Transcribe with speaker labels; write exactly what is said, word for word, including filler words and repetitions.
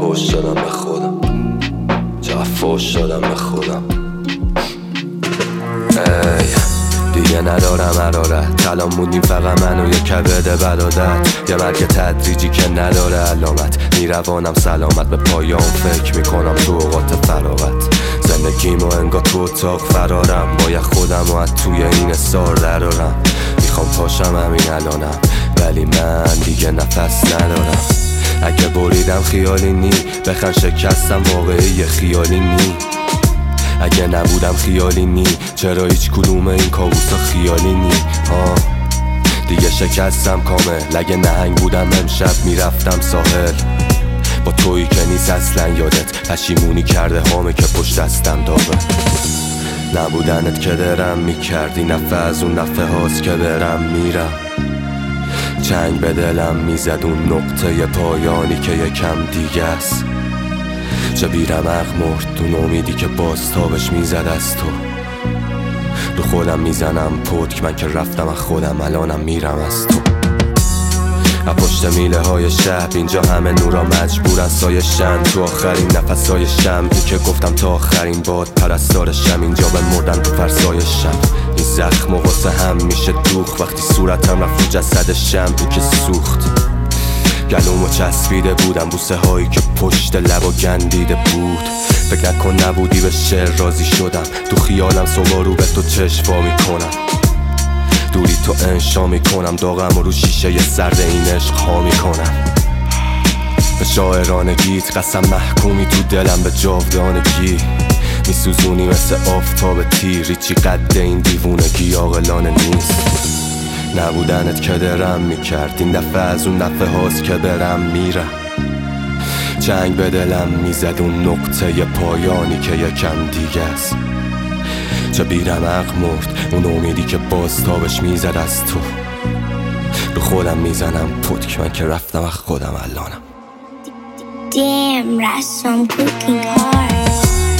Speaker 1: فوش شدم به خودم، چقدر فوش شدم به خودم. ای دیگه ندارم حرارت، کلام موندیم فقط من و یه کبد برادر. یه مرگ تدریجی که نداره علامت، میروانم سلامت به پایان فکر میکنم تو اوقات فراغت. زندگیمو انگار تو اتاق فرارم، باید خودم و از توی این سار درارم. میخوام پاشم همین الانم ولی من دیگه نفس ندارم. اگه بریدم خیالی نی، بخن شکستم واقعی خیالی نی. اگه نبودم خیالی نی، چرا هیچ کدوم این کابوسا خیالی نی؟ آه دیگه شکستم کامل. اگه نهنگ بودم امشب میرفتم ساحل با تویی که نیست اصلا یادت. پشیمونی کرده هامه که پشت دستم داغه. نبودنت که درم میکردی، نفه از اون نفه هاست که برم میرم. چنگ به دلم میزد اون نقطه پایانی که یکم دیگه است. چه بیرمق مرد اون امیدی که باز تابش میزد از تو. رو خودم میزنم پتک، من که رفتم از خودم الانم میرم از تو. از پشت میله های شب اینجا همه نورا مجبورن سایشن. تو آخرین نفس های شمعی که گفتم تا آخرین باد پرستارشم، اینجا بمردن تو فرسایشم. این زخم و غصه هم میشه دوخ وقتی صورتم رفت تو جسد شمعی که سوخت. گلومو چسبیده بودم بوسه هایی که پشت لب و گندیده بود. فکر نکن نبودی به شعر راضی شدم، تو خیالم صبح رو به تو چشوا میکنم. دوری تو انشا میکنم، داغم و رو شیشه ی سرد این عشق ها میکنم. به شاعرانگیت قسم محکومی تو دلم به جاودانگی. میسوزونی مثل آفتاب تیری، چی قد این دیوونگی عاقلانه نیست. نبودنت که درم میکرد، این دفعه از اون دفعه هاست که برم میرم. چنگ به دلم میزد اون نقطه پایانی که یکم دیگه است. چه بیرمق مرد اون امیدی که باز تابش میزد از تو. رو خودم میزنم پتک، من که رفتم از خودم الانم.
Speaker 2: Damn, Russ, I'm cooking hard.